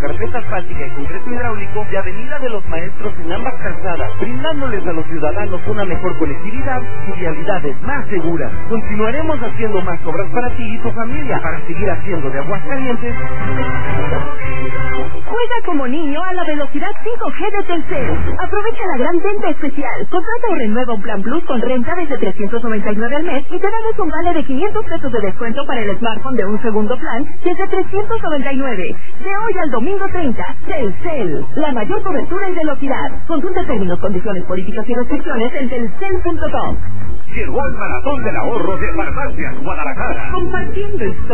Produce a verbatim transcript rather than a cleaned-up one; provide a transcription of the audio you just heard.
carpeta asfáltica y concreto hidráulico y Avenida de los Maestros en ambas calzadas, brindándoles a los ciudadanos una mejor conectividad y vialidades más seguras. Continuaremos haciendo más obras para ti y tu familia, para seguir haciendo de Aguascalientes. Juega como niño a la velocidad cinco G de Telcel. Aprovecha la gran venta especial. Contrata o renueva un plan Plus con renta desde trescientos noventa y nueve al mes y te damos un vale de quinientos pesos de descuento para el smartphone de un segundo plan desde trescientos noventa y nueve. De hoy al domingo treinta, Telcel. La mayor cobertura y velocidad. Consulta términos, condiciones, políticas y restricciones en telcel punto com. Llegó el maratón del ahorro de Farmacias Guadalajara. Compartiendo